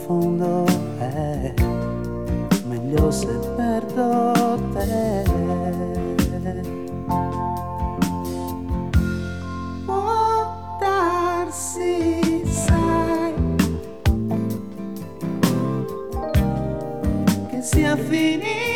fondo è meglio se perdo te. Può darsi, sai, che sia finito